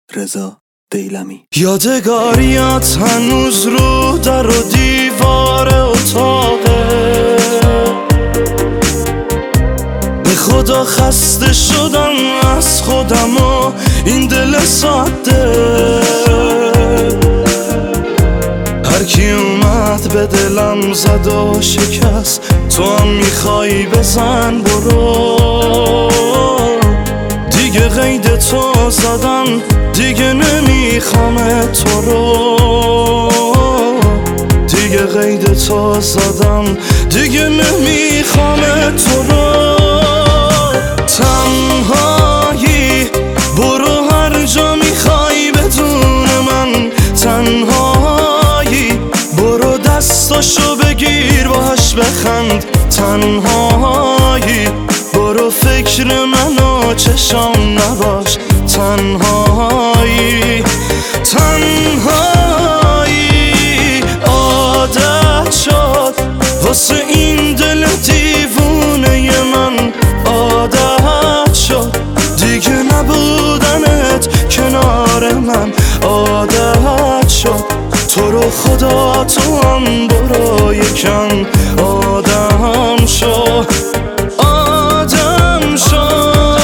رضا دیلمی. یادگاریات هنوز رو در و دیوار اتاقه، به خدا خسته شدم از خودم و این دل ساده. هر کی اومد به دلم زد و شکست، تو هم میخوای بزن برو. دیگه قید تو زدم، دیگه نمیخوام تو رو. دیگه قید تو زدم، دیگه نمیخوام تو رو. تنهایی برو هر جا میخوای بدون من، تنهایی برو دستاشو بگیر باهاش بخند، تنهایی برو فکر منو چشام نباش، تنهایی تنهایی عادت شد واسه این دل دیوونه من، عادت شد دیگه نبودنت کنار من، عادت شد تو رو خدا تو هم برو یکم آدم شو.